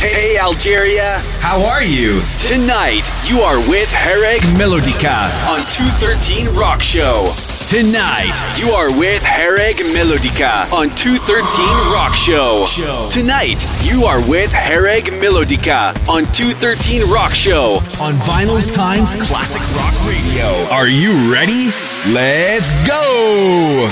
Hey Algeria, how are you? Tonight, you are with Hereg Melodica on 213 Rock Show. Tonight, you are with Hereg Melodica on 213 Rock Show. Tonight, you are with Hereg Melodica on 213 Rock Show on Vinyl's Times Classic Rock Radio. Are you ready? Let's go!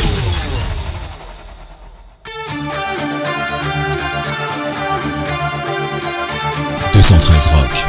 213 Rock.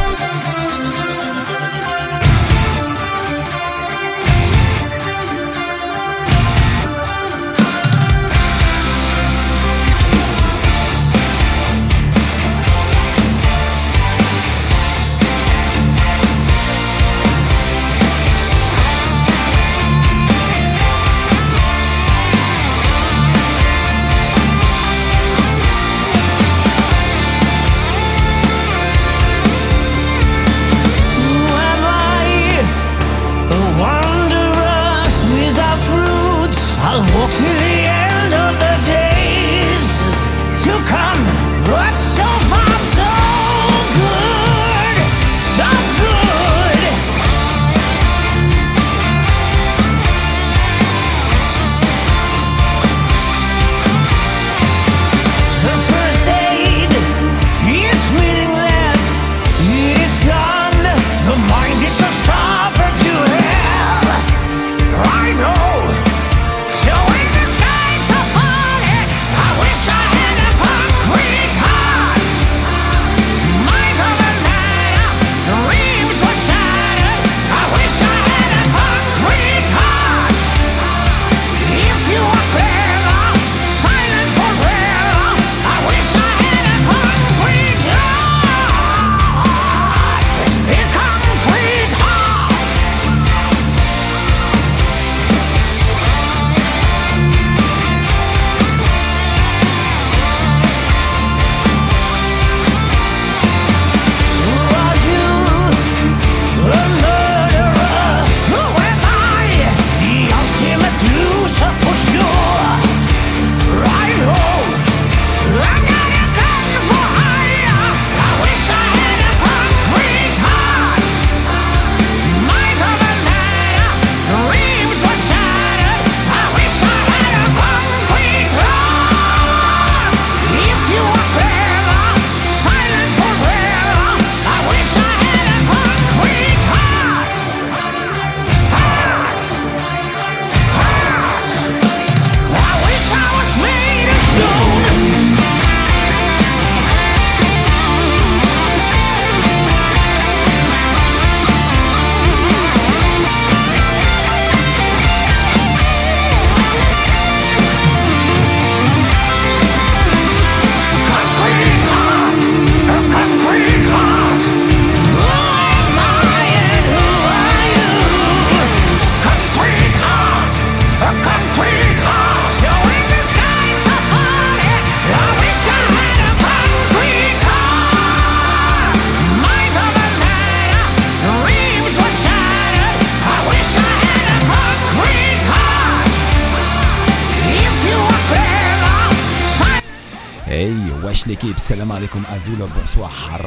l'équipe السلام عليكم أزولا بونسوار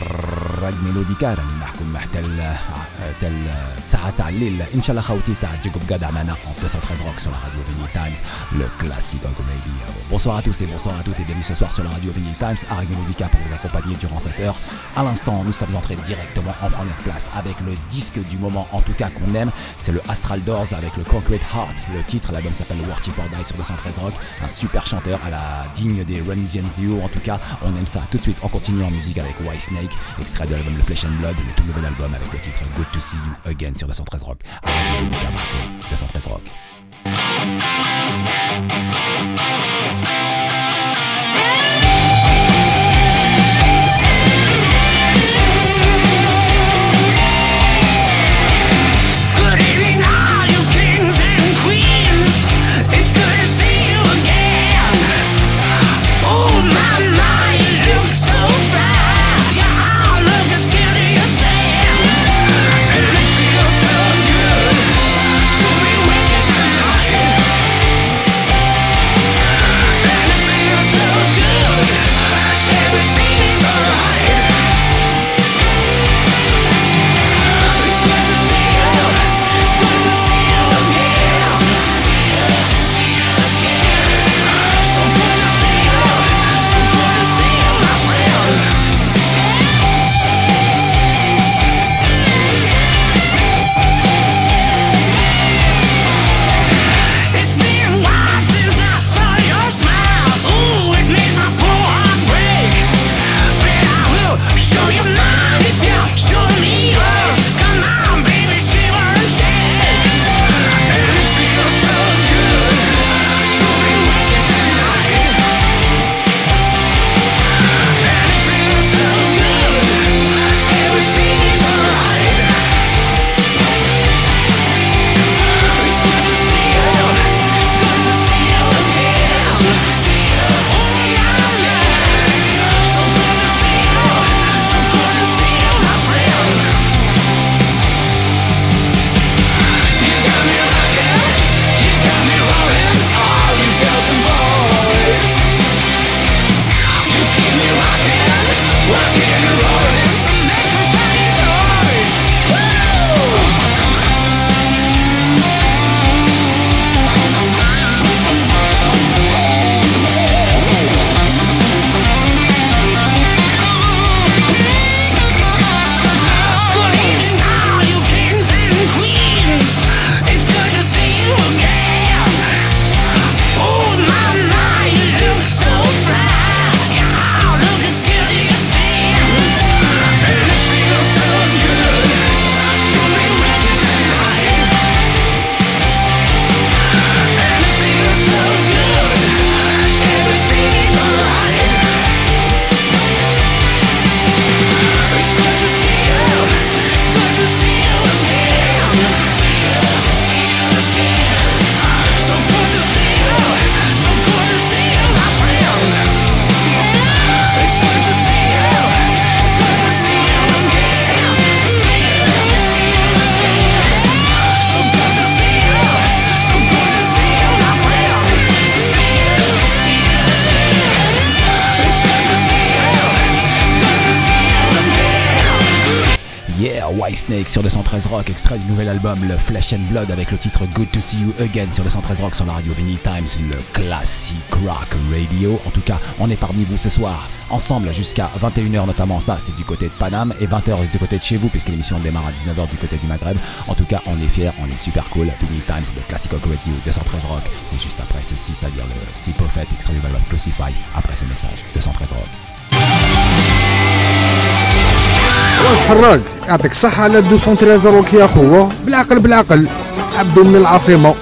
حرج ميلوديكا راني معكم حتى الساعة تاع الليل إن شاء الله خوتي تاع تجيكم قاعد معنا en 213 Rock sur la radio Vinyl Times, le classique rock radio. Bonsoir à tous et bonsoir à toutes et bienvenue ce soir sur la radio Vinyl Times, Harry Melodica pour vous accompagner durant cette heure. À l'instant, nous sommes entrés directement en première place avec le disque du moment, en tout cas qu'on aime, c'est le Astral Doors avec le Concrete Heart. Le titre, l'album s'appelle Worship or Die sur 213 Rock, un super chanteur à la digne des Ronnie James Dio. En tout cas, on aime ça. Tout de suite, on continue en musique avec Whitesnake, extrait de l'album The Flesh and Blood, le tout nouvel album avec le titre Good to See You Again sur 213 Rock. Harry Melodica, 213 Rock. Good. Yeah, Whitesnake sur le 113 Rock, extrait du nouvel album, le Flesh and Blood, avec le titre Good to See You Again sur le 113 Rock, sur la radio Vinyl Times, le Classic Rock Radio. En tout cas, on est parmi vous ce soir, ensemble jusqu'à 21h notamment, ça c'est du côté de Paname, et 20h du côté de chez vous, puisque l'émission démarre à 19h du côté du Maghreb. En tout cas, on est fiers, on est super cool. Vinyl Times, le Classic Rock Radio, 213 Rock, c'est juste après ceci, c'est-à-dire le Steel Prophet, extrait du album Crucify, après ce message, 213 Rock. واش حراق يعطيك الصحة على 213 روك يا خوة بالعقل بالعقل عبد من العاصمة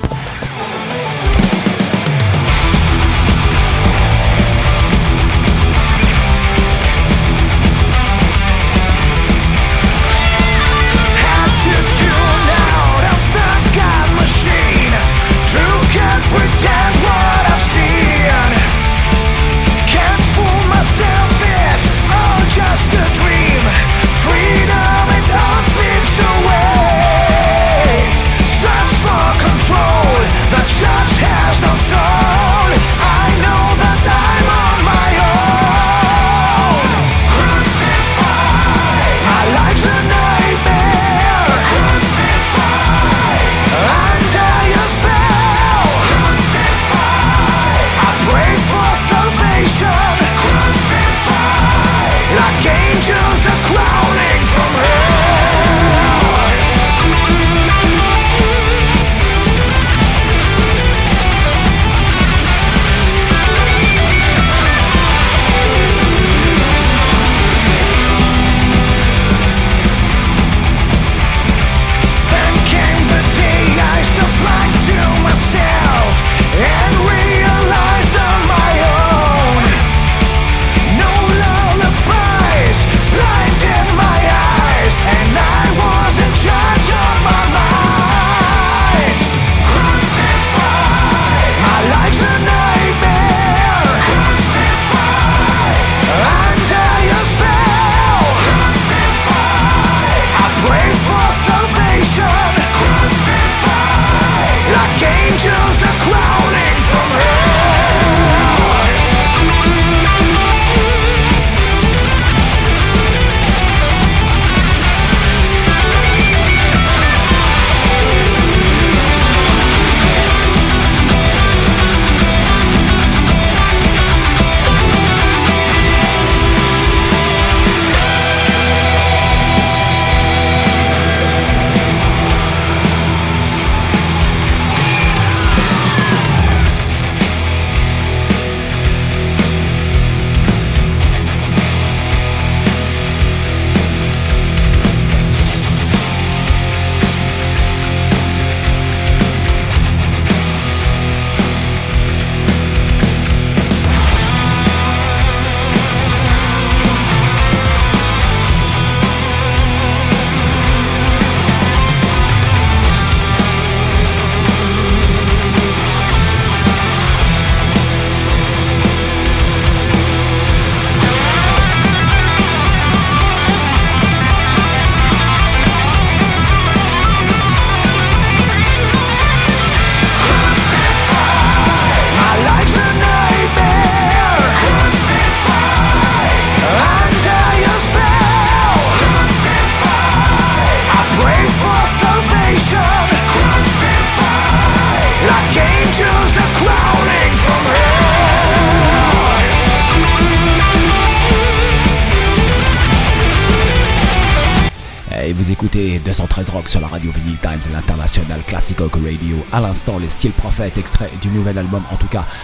Vous écoutez 213 Rock sur la radio Vinyl Times, l'international Classic Rock Radio. À l'instant, le Steel Prophet, extrait du nouvel album, en tout cas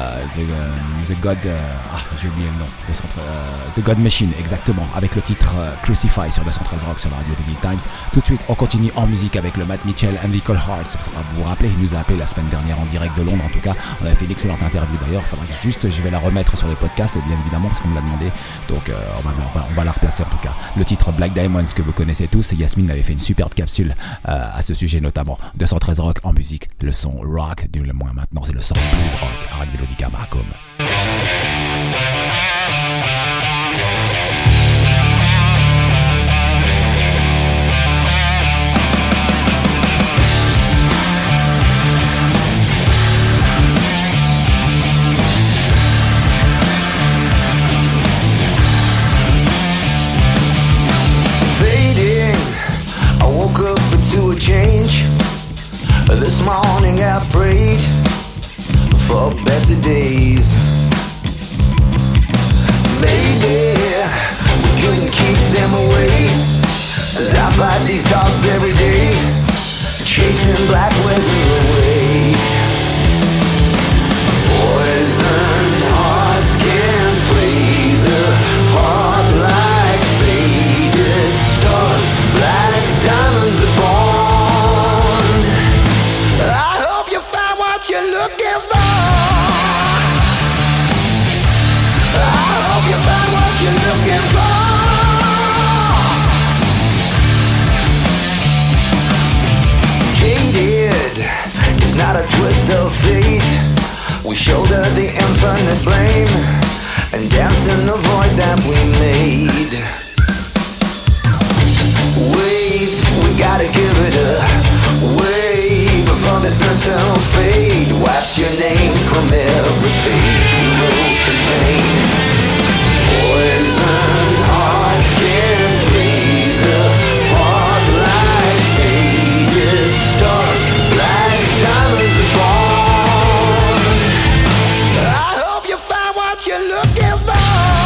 The God, j'ai oublié le nom, The God Machine, exactement, avec le titre Crucify sur 213 Rock sur la radio Vinyl Times. Tout de suite, on continue en musique avec le Matt Mitchell and Nicole Hearts. Vous vous rappelez, il nous a appelé la semaine dernière en direct de Londres. En tout cas, on avait fait une excellente interview d'ailleurs. Faudra que je vais la remettre sur les podcasts, bien évidemment, parce qu'on me l'a demandé. Donc, on va la replacer en tout cas. Le titre Black Diamonds que vous connaissez tous. Yasmine avait fait une superbe capsule à ce sujet notamment. 213 Rock en musique, le son rock, du moins maintenant c'est le son blues rock. Arad Melodica Marcom. Faded prayed for better days. Maybe we couldn't keep them away, as I fight these dogs every day, chasing black weather away. Poisoned hearts can play the part like faded stars. Black diamonds are born. I hope you find what you're looking for. I hope you find what you're looking for. Jaded is not a twist of fate. We shoulder the infinite blame and dance in the void that we made. Wait, we gotta give it away before this eternal fade wipes your name from every page we wrote in vain. Poisoned hearts can play the part like faded stars. Black diamonds are born. I hope you find what you're looking for.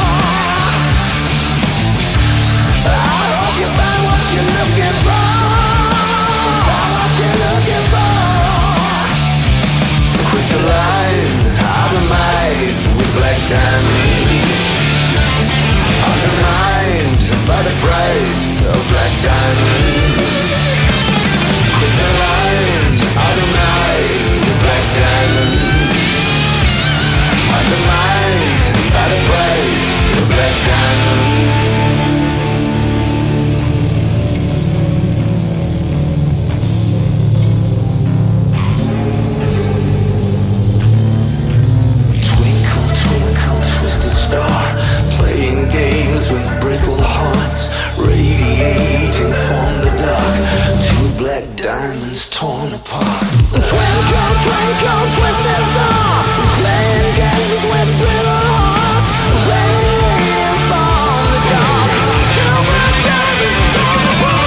I hope you find what you're looking for. Find what you're looking for. Crystalline, atomized with black diamonds. Undermined by the price of black diamonds. Crystalline, atomized with black diamonds. Undermined by the price of black diamonds. Twinkle, twinkle, twisted star, playing games with brittle hearts, radiating from the dark. Two black diamonds torn apart. Twinkle, twinkle, twisted star, playing games with brittle hearts, radiating from the dark. Two black diamonds torn apart.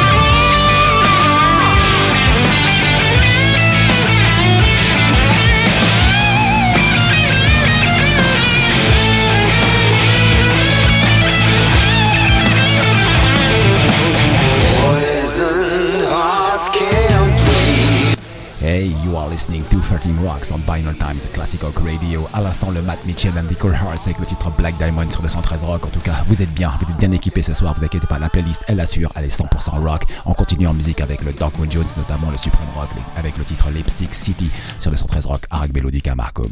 Poisoned hearts can't play. Hey, you are listening to 13 Rocks on Vinyl Times Classic Rock Radio. À l'instant, le Matt Mitchell and the Cool Hearts avec le titre Black Diamond sur 213 Rock. En tout cas, vous êtes bien équipés ce soir, vous inquiétez pas, la playlist elle assure, elle est 100% rock. On continue en musique avec le Darkwood Jones, notamment le Supreme Rock avec le titre Lipstick City sur 213 Rock, Arag Melodica Marcom.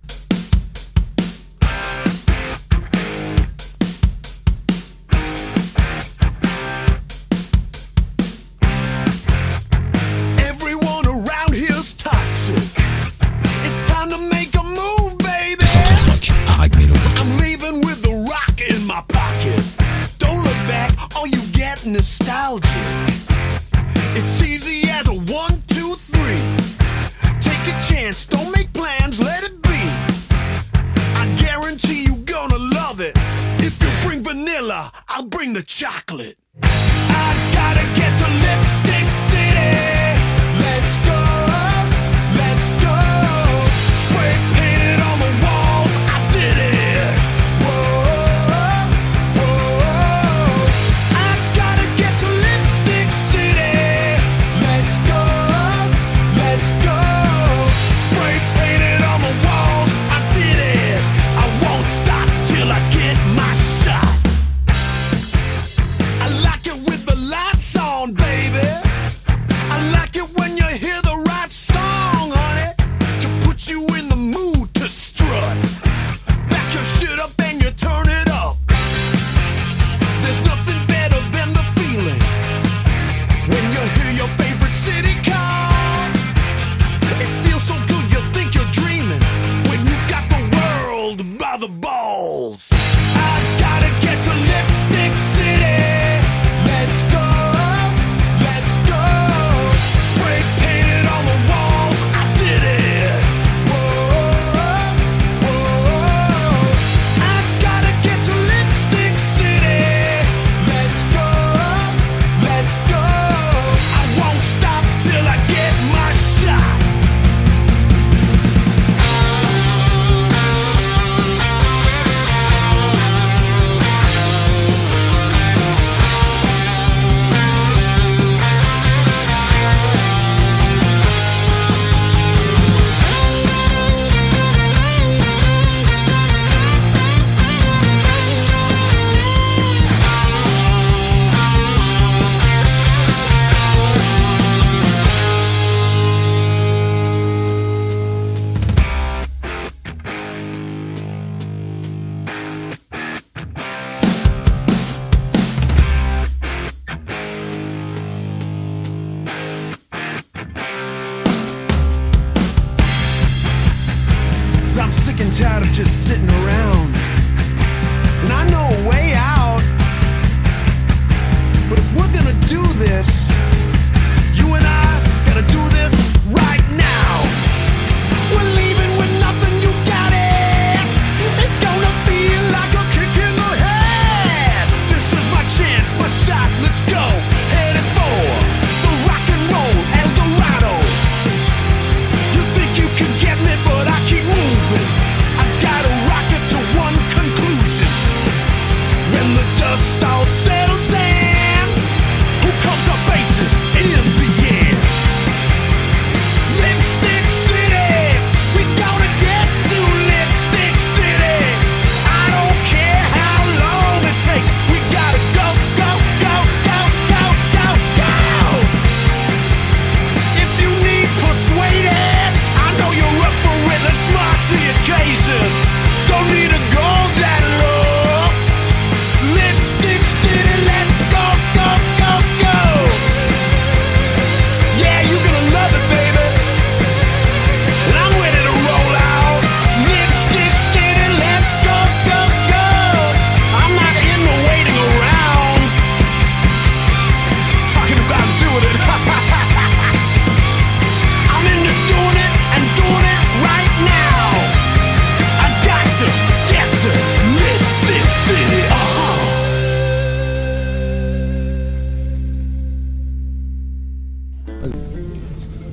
Everyone around here's toxic. It's time to make a move, baby. 213 Rock, Arag Melodica. I'm leaving with the rock in my pocket. Don't look back, or you get nostalgic. It's easy as a 1, 2, 3. Take a chance, don't make plans, let it be. I guarantee you gonna love it. If you bring vanilla, I'll bring the chocolate. I gotta get to Lipstick City. Let's go, let's go. Spray painted on the walls, I did it. Whoa, whoa. I gotta get to Lipstick City. Let's go, let's go. Spray painted on the walls, I did it. I won't stop till I get my shot. I like it with the lights on, baby.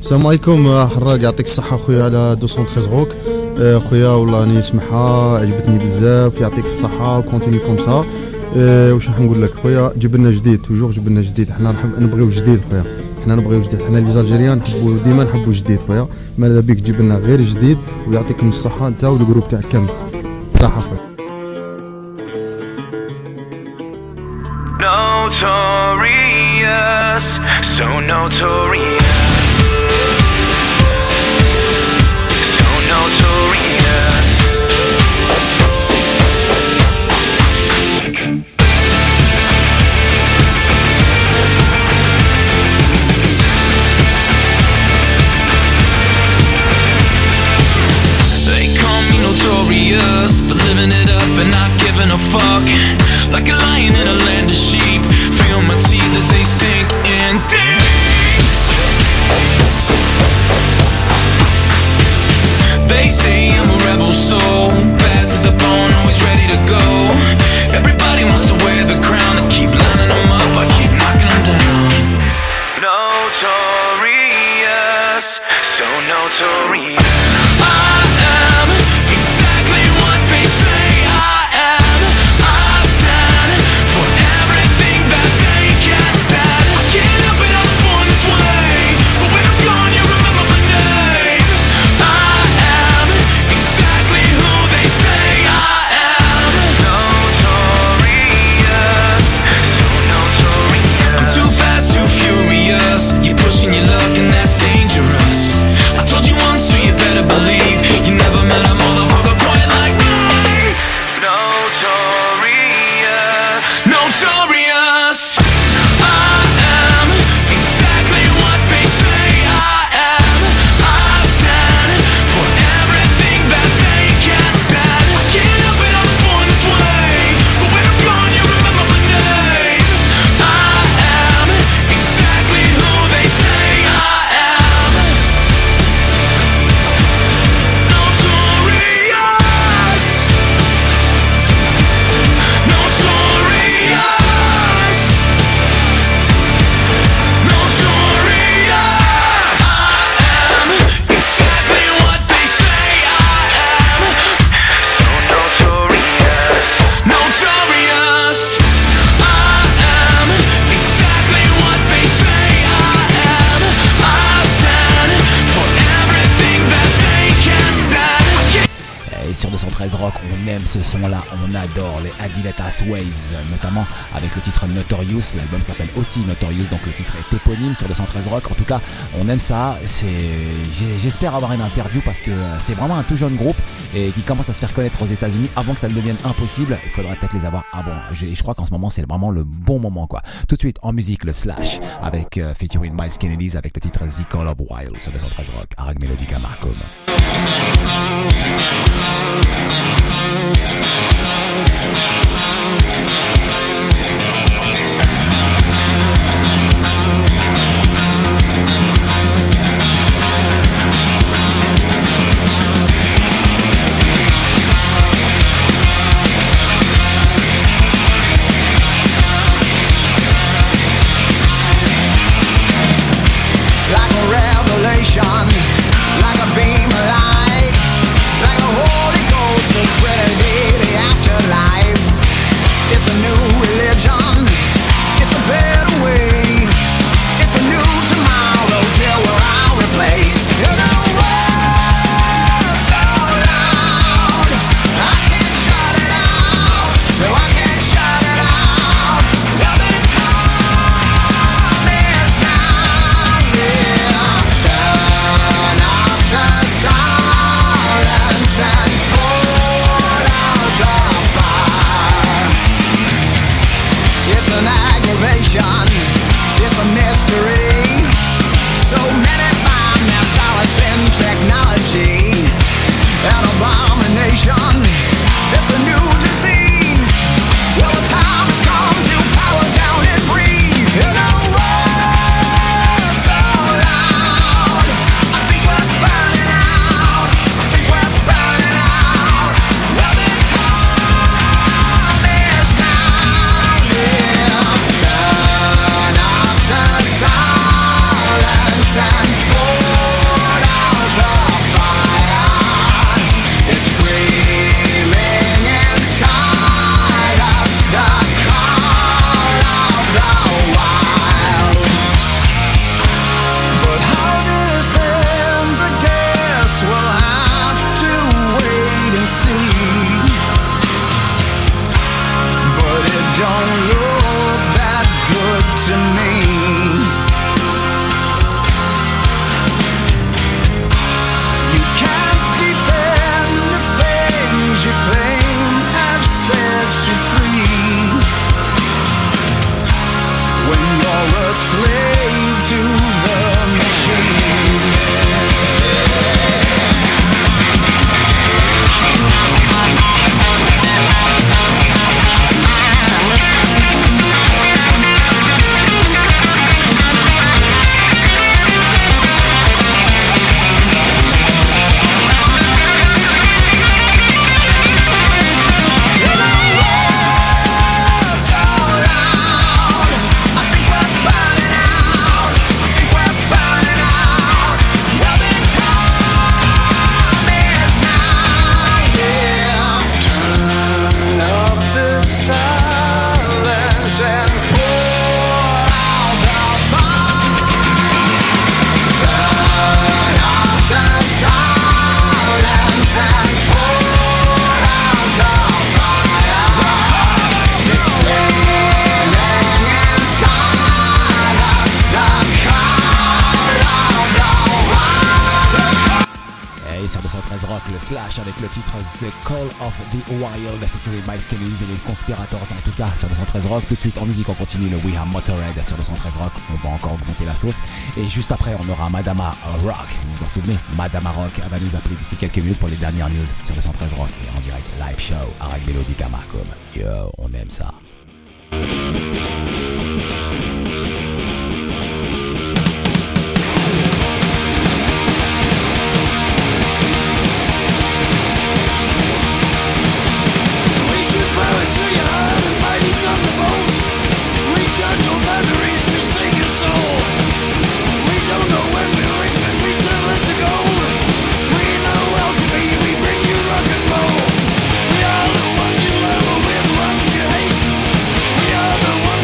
السلام عليكم حراق يعطيك الصحة خويا على 213 روك خويا والله راني نسمعها عجبتني بزاف يعطيك الصحة كونتيني كوم سا واش راح نقول لك خويا جيب لنا جديد توجور جيب لنا جديد حنا نبغيو جديد خويا حنا نبغيو جديد حنا لي زالجيريان نحبوا ديما نحبوا جديد خويا ماذا بيك تجيب لنا غير جديد ويعطيكم الصحة انت والجروب تاعك كامل صحة خويا Notorious, so notorious. Notorious for living it up and not giving a fuck. Like a lion in a land of sheep. Feel my teeth as they sink in deep. They say I'm a rebel soul, bad to the bone, always ready to go. Everybody wants to wear the crown. They keep lining them up, I keep knocking them down. Notorious, so notorious. You're pushing your luck and that's dangerous. I told you once, so you better believe you never met a motherfucker quite like me. Notorious, notorious. I am exactly what they say I am. I stand for everything that they can't stand. I can't help it, I was born this way, but when I'm gone you remember my name. I am exactly who they say I am. Notorious, notorious, notorious. I am exactly what they say I am. So notorious, notorious. I am exactly what they say I am. I stand for everything that they can't stand. Et sur 213 Rock, on aime ce son-là, on adore les Adiletas Ways, notamment avec le titre Notorious. L'album s'appelle aussi Notorious, donc le titre est éponyme sur 213 Rock. En tout cas, on aime ça. J'espère avoir une interview parce que c'est vraiment un tout jeune groupe et qui commence à se faire connaître aux États-Unis avant que ça ne devienne impossible. Il faudrait peut-être les avoir avant. Je crois qu'en ce moment, c'est vraiment le bon moment, quoi. Tout de suite, en musique, le Slash avec featuring Miles Kennedy avec le titre The Call of Wild sur 213 Rock. Arag Melodica Marcom. Like a revelation, like a beam of light, like a Holy Ghost that's ready the afterlife. It's a new religion, it's a better way, it's a new tomorrow till we're all replaced. You know what's so loud, I can't shut it out, no I can't shut it out. Well, the time is now, yeah. Turn off the silence and put out the fire. It's an aggravation, it's a mystery. So many find their solace in technology. An abomination, it's a new disease. Well, the time has come to power down and breathe. You know what's so loud, I think we're burning out, I think we're burning out. Well, the time is now, yeah. Turn off the sound. don't look that good to me. You can't defend the things you claim have set you free. When you're a slave to the machine. Le Slash avec le titre The Call of the Wild featuring Miles Kennedy et les Conspirators en tout cas sur 213 Rock. Tout de suite en musique on continue le We Have Motorhead sur 213 Rock. On va encore augmenter la sauce et juste après on aura Madama Rock. Vous vous en souvenez, Madama Rock elle va nous appeler d'ici quelques minutes pour les dernières news sur 213 Rock et en direct live show avec Melodica Marcom. Yo, on aime ça. We are the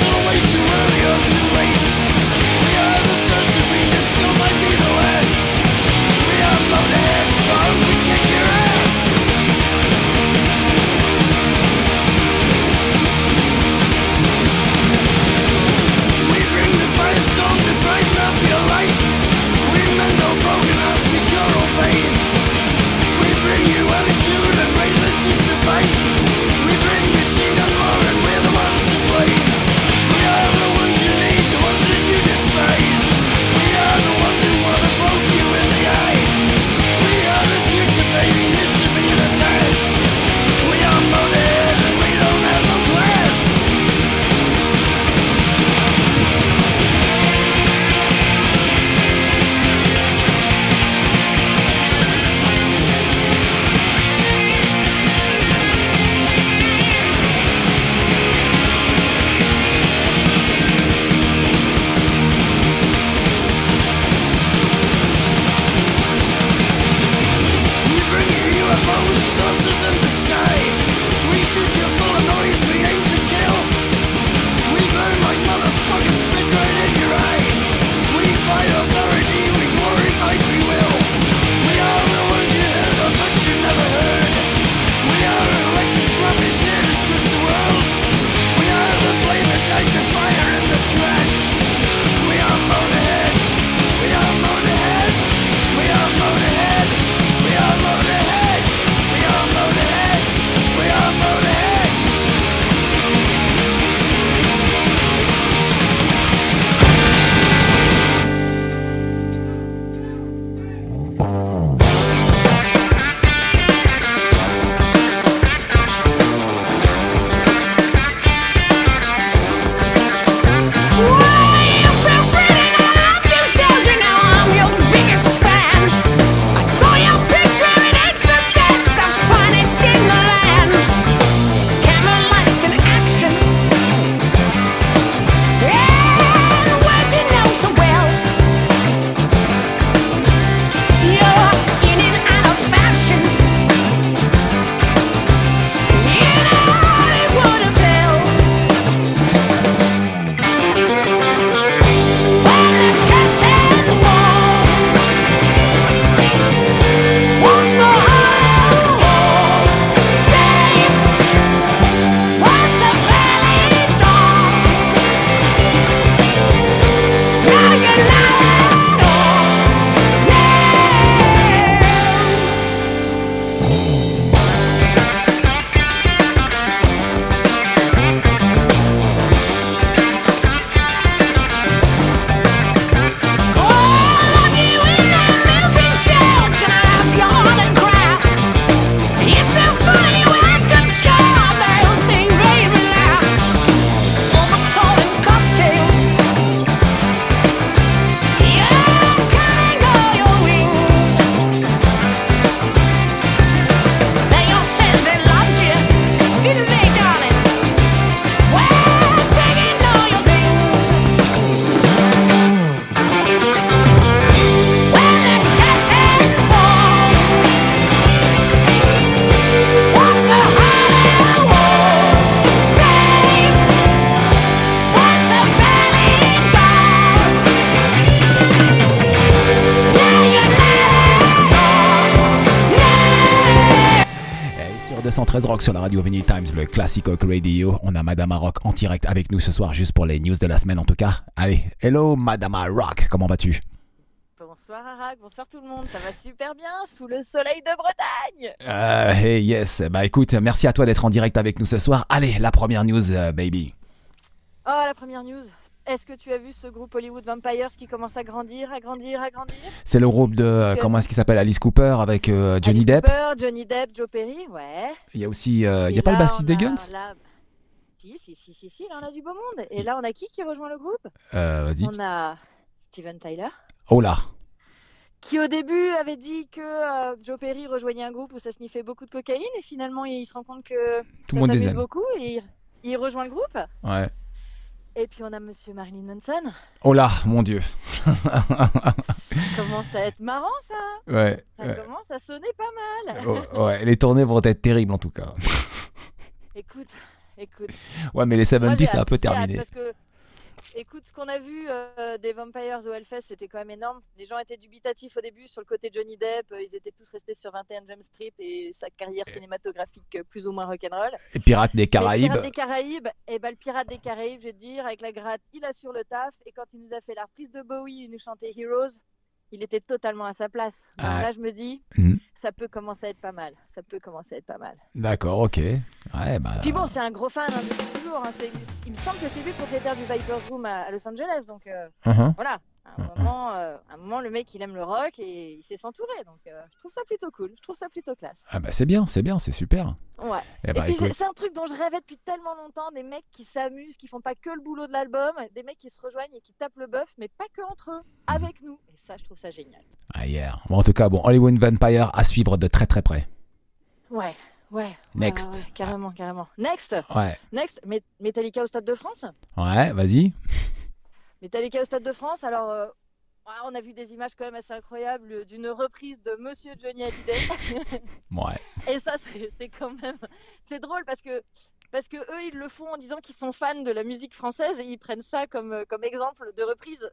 213 Rock sur la radio Vinyl Times, le Classic Rock Radio. On a Madama Rock en direct avec nous ce soir, juste pour les news de la semaine en tout cas. Allez, hello Madama Rock, comment vas-tu? Bonsoir Arag, bonsoir tout le monde, ça va super bien sous le soleil de Bretagne. Hey yes, bah écoute, merci à toi d'être en direct avec nous ce soir. Allez, la première news, baby. Oh, la première news. Est-ce que tu as vu ce groupe Hollywood Vampires qui commence à grandir? C'est le groupe de, comment est-ce qu'il s'appelle, Alice Cooper avec Johnny Depp. Johnny Depp, Joe Perry, ouais. Il y a aussi, il y a pas le bassiste des Guns? Si, là on a du beau monde. Et là on a qui rejoint le groupe? Vas-y. On a Steven Tyler. Oh là. Qui au début avait dit que Joe Perry rejoignait un groupe où ça sniffait beaucoup de cocaïne et finalement il se rend compte que tout le monde les aime beaucoup et il rejoint le groupe. Ouais. Et puis on a Monsieur Marilyn Manson. Oh là, mon Dieu. Ça commence à être marrant ça. Ouais. Ça commence à sonner pas mal. Ouais, les tournées vont être terribles en tout cas. Écoute. Ouais, mais les 70 c'est un peu terminé. Parce que, écoute, ce qu'on a vu des Vampires au Hellfest, c'était quand même énorme. Les gens étaient dubitatifs au début sur le côté Johnny Depp. Ils étaient tous restés sur 21 Jump Street et sa carrière cinématographique plus ou moins rock'n'roll. Et Pirates des Caraïbes. Le Pirate des Caraïbes, je vais te dire, avec la gratte, il assure le taf. Et quand il nous a fait la reprise de Bowie, il nous chantait Heroes, il était totalement à sa place. Là, je me dis, ça peut commencer à être pas mal. D'accord, ok. Ouais, bah... Puis bon, c'est un gros fan depuis toujours. Hein. Il me semble que c'est lui propriétaire du Viper's Room à Los Angeles. Donc voilà, à un moment, le mec, il aime le rock et il sait s'entourer. Donc je trouve ça plutôt cool, je trouve ça plutôt classe. Ah bah c'est bien, c'est super. Ouais. Et puis c'est un truc dont je rêvais depuis tellement longtemps, des mecs qui s'amusent, qui font pas que le boulot de l'album, des mecs qui se rejoignent et qui tapent le bœuf, mais pas que entre eux, avec nous. Et ça, je trouve ça génial. Ah yeah. Bon, en tout cas, Hollywood Vampire à suivre de très très près. Ouais. Next. Ouais, carrément. Next. Ouais. Next, Metallica au Stade de France. Ouais, vas-y. Metallica au Stade de France, alors on a vu des images quand même assez incroyables d'une reprise de Monsieur Johnny Hallyday. Ouais. Et ça, c'est quand même... C'est drôle parce que eux, ils le font en disant qu'ils sont fans de la musique française et ils prennent ça comme exemple de reprise.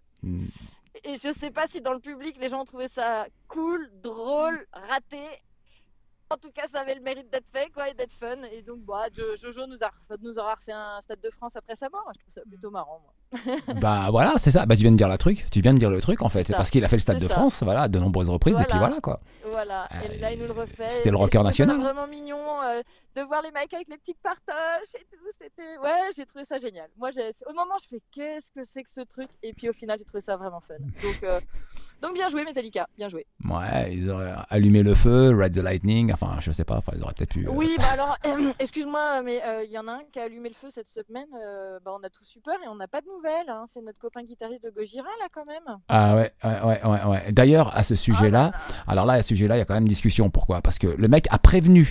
Et je sais pas si dans le public, les gens ont trouvé ça cool, drôle, raté. En tout cas, ça avait le mérite d'être fait, quoi, et d'être fun. Et donc, Jojo nous aura refait un Stade de France après sa mort. Je trouve ça plutôt marrant, moi. Bah voilà, c'est ça. Bah tu viens de dire le truc en fait. C'est parce qu'il a fait le Stade de France, voilà, à de nombreuses reprises, voilà. Et puis voilà quoi. Voilà. Et là, il nous le refait. C'était le rocker national. C'était vraiment mignon de voir les mecs avec les petites partoches et tout. Ouais, j'ai trouvé ça génial. Moi, au moment, je fais qu'est-ce que c'est que ce truc. Et puis au final, j'ai trouvé ça vraiment fun. Donc bien joué Metallica, bien joué. Ouais, ils auraient allumé le feu, Ride the Lightning, enfin je sais pas, ils auraient peut-être pu... Oui, bah alors, excuse-moi, mais il y en a un qui a allumé le feu cette semaine, on a tous eu peur et on n'a pas de nouvelles, hein. C'est notre copain guitariste de Gojira là quand même. Ah ouais. D'ailleurs, à ce sujet-là, à ce sujet-là, il y a quand même discussion, pourquoi? Parce que le mec a prévenu.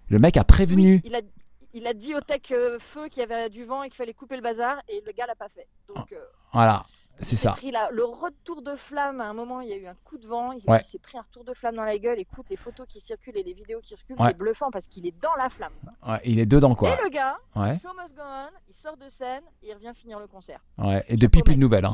Oui, il a dit au tech feu qu'il y avait du vent et qu'il fallait couper le bazar et le gars l'a pas fait. Donc... Voilà. C'est ça. Pris le retour de flamme, à un moment il y a eu un coup de vent, il s'est pris un retour de flamme dans la gueule. Écoute, les photos qui circulent et les vidéos qui circulent, c'est bluffant parce qu'il est dans la flamme. Ouais, il est dedans quoi. Et le gars, show must go on, il sort de scène et il revient finir le concert. Ouais, et depuis plus de nouvelles.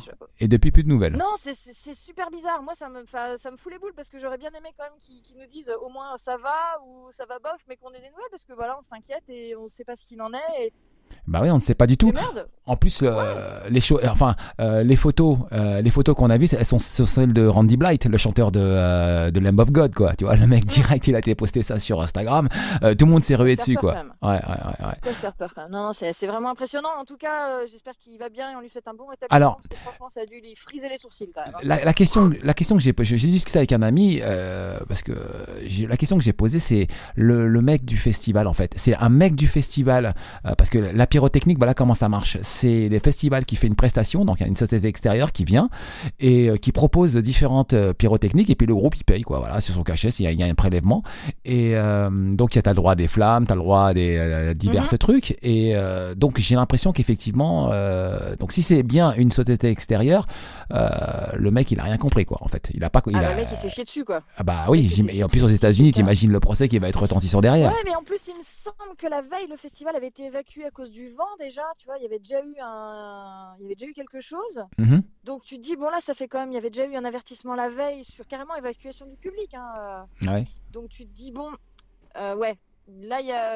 Non, c'est super bizarre. Moi ça me fout les boules parce que j'aurais bien aimé quand même qu'ils nous disent au moins ça va ou ça va bof, mais qu'on ait des nouvelles parce que voilà, on s'inquiète et on sait pas ce qu'il en est. Et... Bah oui, on ne sait pas du tout. En plus, les photos qu'on a vues, elles sont celles de Randy Blythe, le chanteur de Lamb of God, quoi. Tu vois, le mec direct, il a été posté ça sur Instagram. Tout le monde s'est rué dessus, quoi. Ouais. Faut se faire peur quand même. Non, c'est vraiment impressionnant. En tout cas, j'espère qu'il va bien et on lui souhaite un bon rétablissement. Alors, parce que franchement, ça a dû lui friser les sourcils quand même. La question que j'ai discuté avec un ami, parce que la question que j'ai posée, c'est le mec du festival, en fait. C'est un mec du festival, parce que la pyrotechnique, voilà comment ça marche. C'est les festivals qui fait une prestation, donc il y a une société extérieure qui vient et qui propose différentes pyrotechniques et puis le groupe il paye quoi. Voilà, sur son cachet, il y a un prélèvement et donc tu as le droit à des flammes, tu as le droit à des divers trucs et donc j'ai l'impression qu'effectivement, donc si c'est bien une société extérieure, le mec il a rien compris quoi. En fait, le mec il s'est chié dessus quoi. Ah bah oui, et en plus aux États-Unis, t'imagines le procès qui va être retentissant derrière. Ouais, mais en plus il me semble que la veille le festival avait été évacué à cause du vent déjà, tu vois, il y avait déjà eu quelque chose. Donc tu te dis bon là ça fait quand même, il y avait déjà eu un avertissement la veille sur carrément évacuation du public hein. Ouais. Donc tu te dis bon là il y a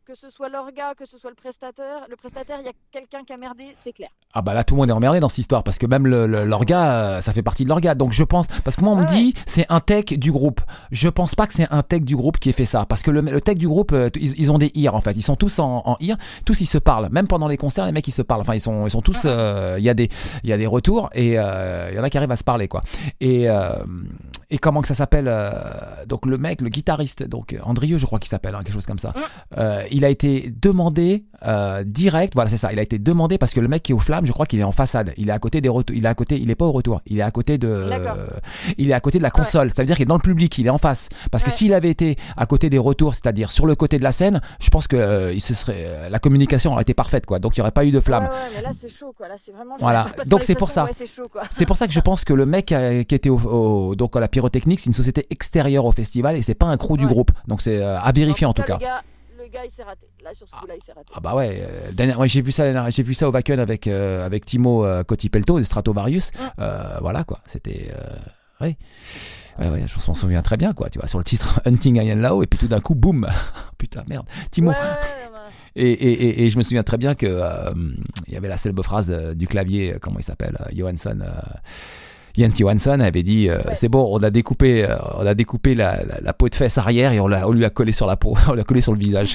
que ce soit l'orga, que ce soit le prestataire, il y a quelqu'un qui a merdé, c'est clair. Ah bah là tout le monde est emmerdé dans cette histoire parce que même l'orga, ça fait partie de l'orga. Donc je pense, parce que moi on me dit c'est un tech du groupe. Je pense pas que c'est un tech du groupe qui ait fait ça parce que le tech du groupe, ils ont des ears en fait. Ils sont tous en ear, tous ils se parlent. Même pendant les concerts, les mecs ils se parlent. Enfin ils sont tous, il y a des retours et il y en a qui arrivent à se parler quoi. Et comment que ça s'appelle donc le mec, le guitariste, donc Andrieux je crois qu'il s'appelle, quelque chose comme ça. Il a été demandé direct, voilà c'est ça. Il a été demandé parce que le mec qui est au Flamme, je crois qu'il est en façade. Il est à côté des retours. Il est pas au retour. Il est à côté de la console. Ça veut dire qu'il est dans le public. Il est en face. Parce que s'il avait été à côté des retours, c'est-à-dire sur le côté de la scène, je pense que la communication aurait été parfaite quoi. Donc il y aurait pas eu de flamme. Ouais, mais là c'est chaud quoi. Là c'est vraiment. Voilà. Donc c'est pour ça. C'est chaud, quoi. C'est pour ça que je pense que le mec qui était donc à la pyrotechnique, c'est une société extérieure au festival et c'est pas un crew du groupe. Donc c'est à vérifier en tout cas. Le gars il s'est raté. Là sur ce coup-là il s'est raté. Ah bah ouais. J'ai vu ça au Wacken avec Timo Cotipelto de Stratovarius. Voilà quoi. C'était ouais, je m'en souviens très bien quoi. Tu vois sur le titre Hunting Ian Lao et puis tout d'un coup boum. Putain merde. Timo. Et je me souviens très bien que il y avait la célèbre phrase du clavier, comment il s'appelle, Jens Johansson avait dit c'est bon, on a découpé la peau de fesse arrière et on lui a collé sur la peau, on lui a collé sur le visage.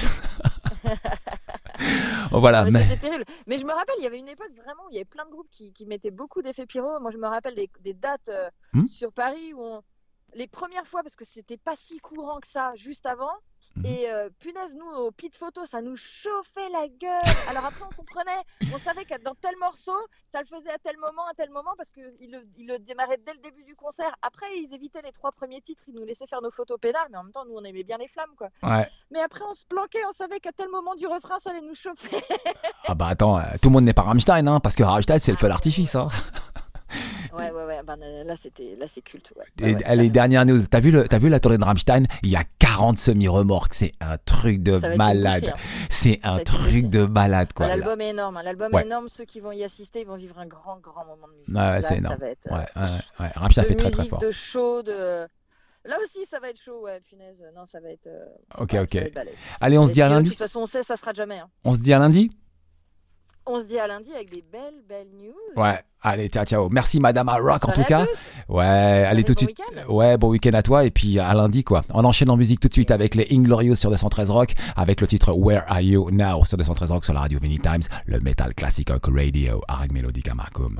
Voilà, mais c'était terrible. Mais je me rappelle, il y avait une époque vraiment où il y avait plein de groupes qui mettaient beaucoup d'effets pyro. Moi je me rappelle des dates sur Paris où les premières fois, parce que c'était pas si courant que ça juste avant. Et punaise, nous au pit photo ça nous chauffait la gueule. Alors après on comprenait, on savait que dans tel morceau ça le faisait à tel moment parce qu'il le démarrait dès le début du concert. Après ils évitaient les 3 premiers titres, ils nous laissaient faire nos photos pédales, mais en même temps nous on aimait bien les flammes quoi. Mais après on se planquait, on savait qu'à tel moment du refrain ça allait nous chauffer. Ah bah attends, tout le monde n'est pas Rammstein parce que Rammstein c'est le feu d'artifice Ouais, là c'est culte. Les dernières news, t'as vu la tournée de Rammstein, il y a 40 semi-remorques, c'est un truc de malade. C'est un truc de malade quoi. L'album est énorme, est énorme, ceux qui vont y assister, ils vont vivre un grand moment de musique. Ouais, c'est énorme. Rammstein fait très très fort. De show, là aussi ça va être chaud, punaise. Non, ça va être OK. Allez, on se dit à lundi. De toute façon, on sait ça sera jamais On se dit à lundi. On se dit à lundi avec des belles news. Ouais, allez, ciao. Merci Madame Rock en tout cas. Ouais, allez tout de suite. Ouais, bon week-end à toi et puis à lundi quoi. On enchaîne en musique tout de suite avec les Inglorious sur 213 Rock avec le titre Where Are You Now sur 213 Rock sur la radio Vinny Times, le metal classic rock radio Arag Melodica Marcum.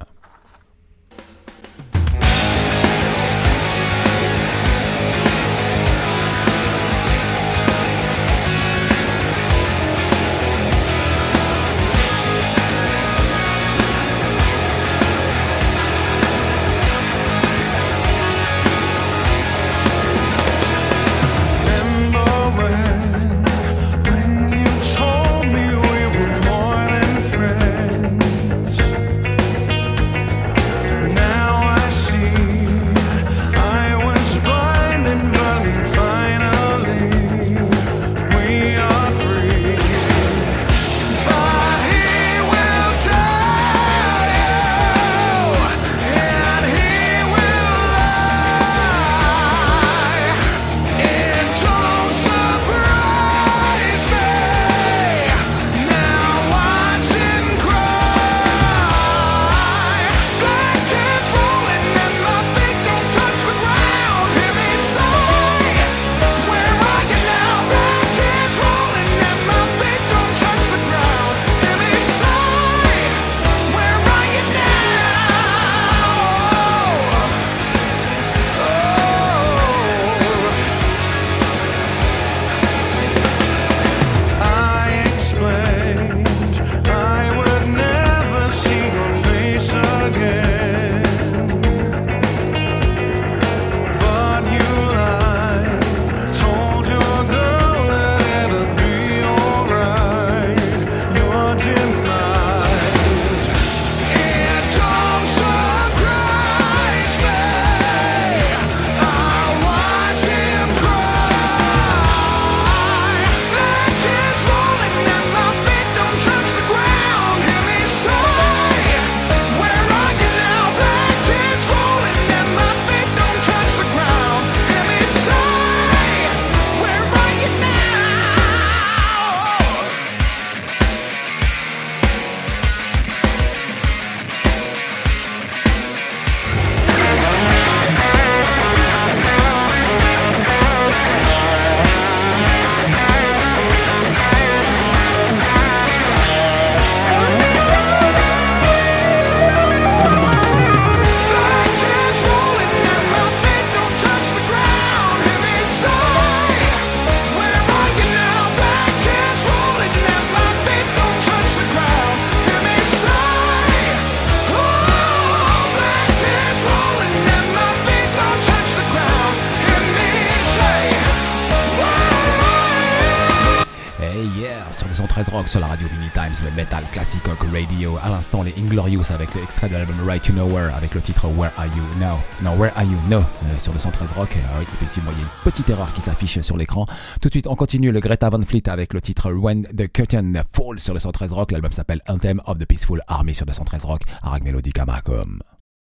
213 Rock sur la radio Vinny Times, le metal classic rock radio. À l'instant, les Inglorious avec l'extrait de l'album Right to Nowhere avec le titre Where Are You Now? Non, Where Are You Now sur 213 Rock. Oui, effectivement, il y a une petite erreur qui s'affiche sur l'écran. Tout de suite, on continue le Greta Van Fleet avec le titre When the Curtain Falls sur 213 Rock. L'album s'appelle Anthem of the Peaceful Army sur 213 Rock. Arag Melodica Macom.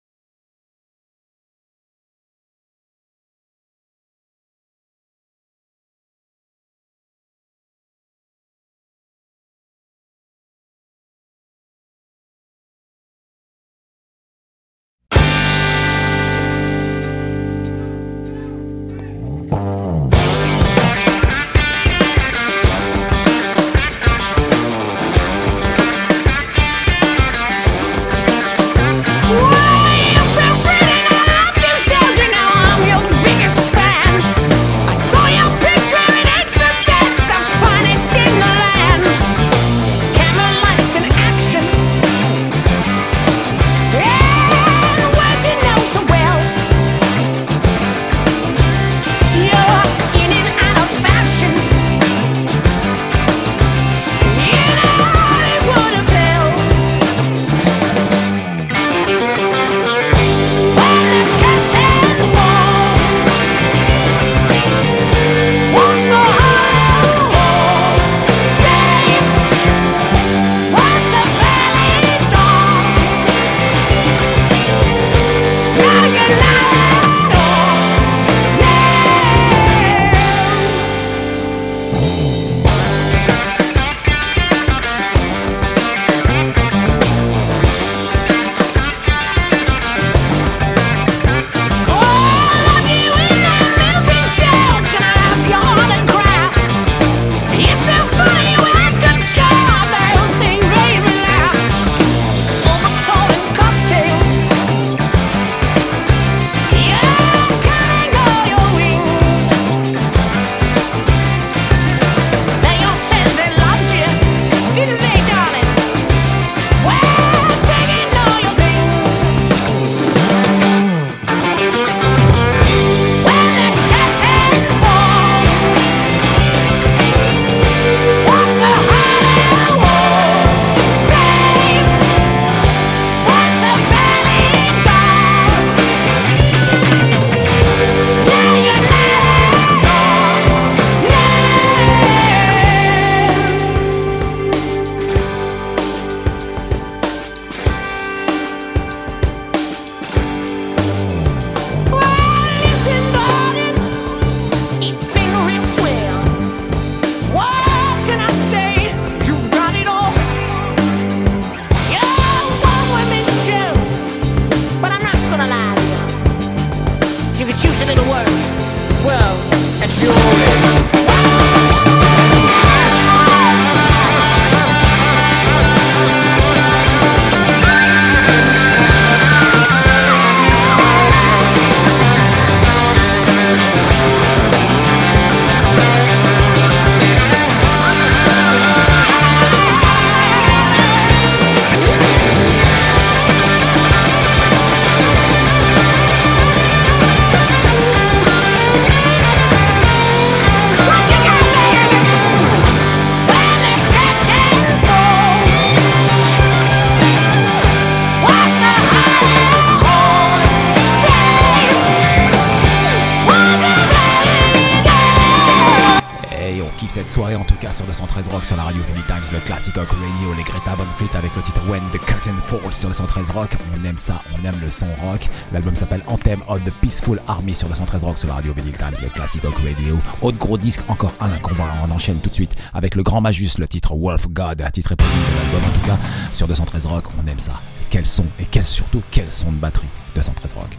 Soirée en tout cas sur 213 Rock sur la radio Vinny Times, le classic rock radio, les Greta Van Fleet avec le titre When the Curtain Falls sur 213 Rock. On aime ça, on aime le son rock. L'album s'appelle Anthem of the Peaceful Army sur 213 Rock sur la radio Vinny Times, le classic rock radio. Autre gros disque, encore un qu'on on enchaîne tout de suite avec le grand Majus, le titre Wolf God, titre éponyme de l'album en tout cas sur 213 Rock. On aime ça. Quel son et surtout quel son de batterie. 213 Rock.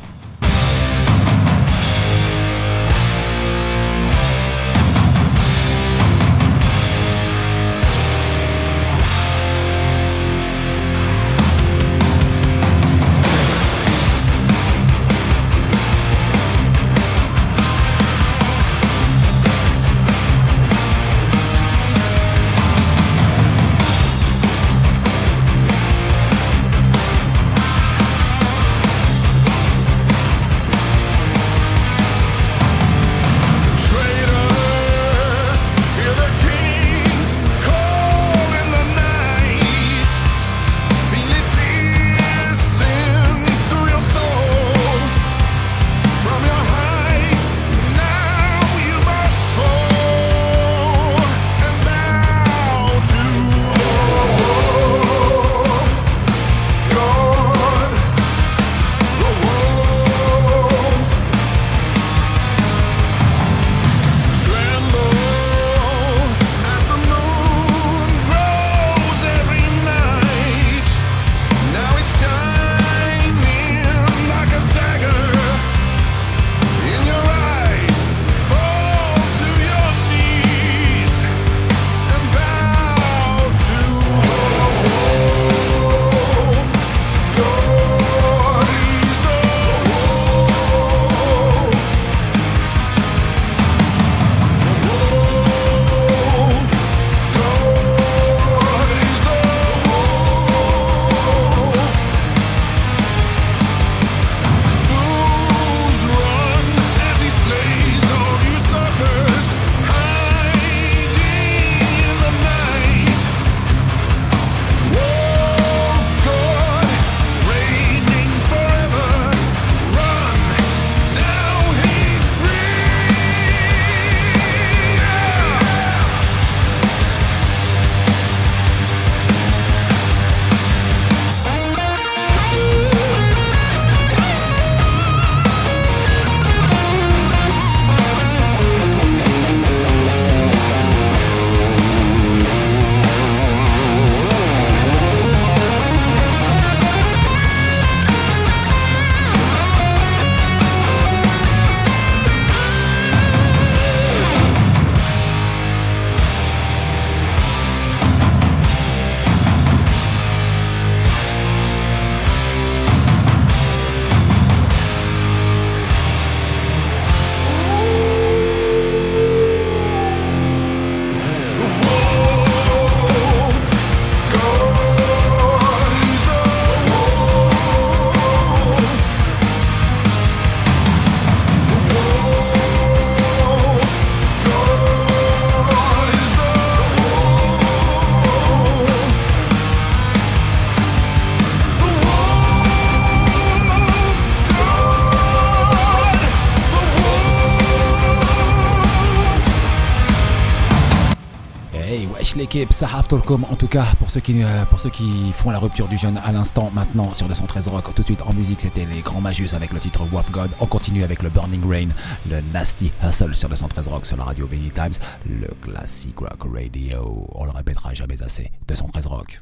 l'équipe, Sahaf Tolkom en tout cas pour ceux qui font la rupture du jeûne à l'instant maintenant sur 213 Rock. Tout de suite en musique c'était les Grands Magus avec le titre Wolf God. On continue avec le Burning Rain, le Nasty Hustle sur 213 Rock sur la radio Vinny Times, le Classic Rock Radio. On le répétera jamais assez. 213 Rock.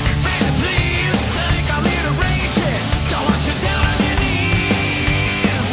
Please think I'm in a rage. Don't want you down on your knees.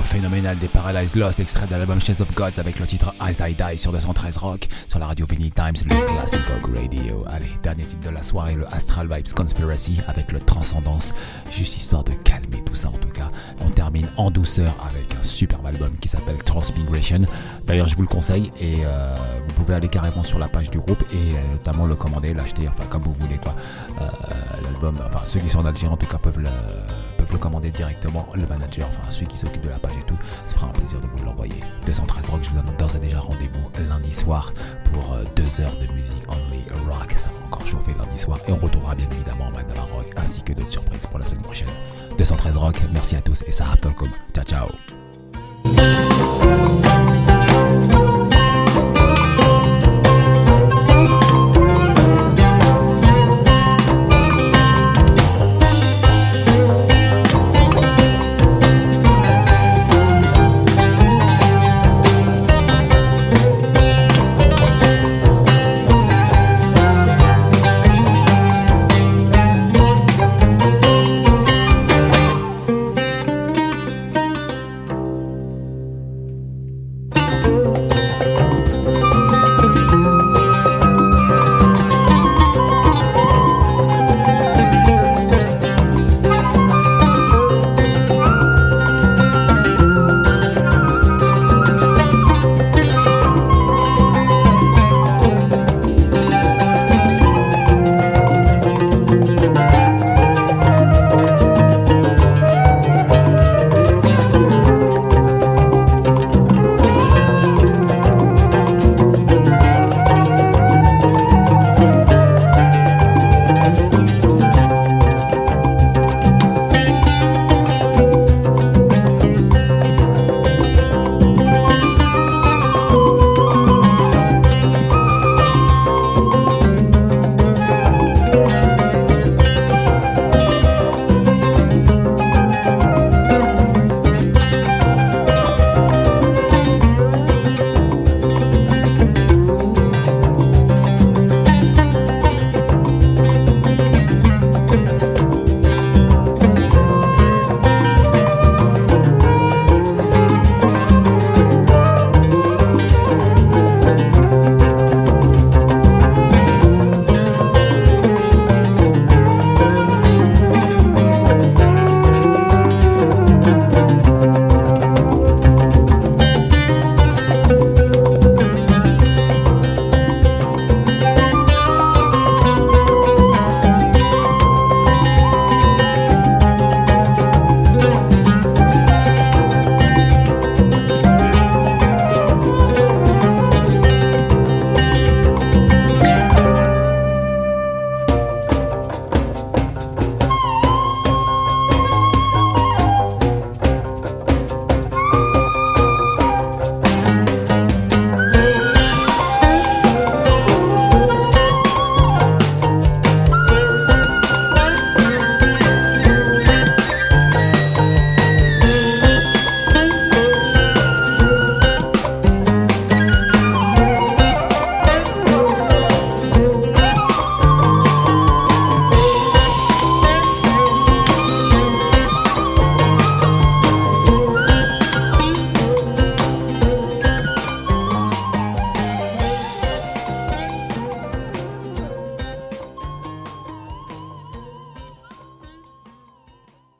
phénoménal des Paradise Lost, extrait de l'album Chase of Gods avec le titre As I Die sur 213 Rock, sur la radio Vinyl Times, le Classic Rock Radio. Allez, dernier titre de la soirée, le Astral Vibes Conspiracy avec le Transcendance, juste histoire de calmer tout ça en tout cas. On termine en douceur avec un superbe album qui s'appelle Transmigration. D'ailleurs, je vous le conseille et vous pouvez aller carrément sur la page du groupe et notamment le commander, l'acheter, enfin comme vous voulez quoi. L'album, enfin ceux qui sont en Algérie en tout cas peuvent le commander directement, le manager, enfin celui qui s'occupe de la page et tout, ça fera un plaisir de vous l'envoyer. 213 Rock, je vous donne d'ores et déjà rendez-vous lundi soir pour 2 heures de musique only rock, ça va encore chauffer lundi soir et on retrouvera bien évidemment Madame Rock ainsi que d'autres surprises pour la semaine prochaine. 213 Rock, merci à tous et ça Ciao ciao.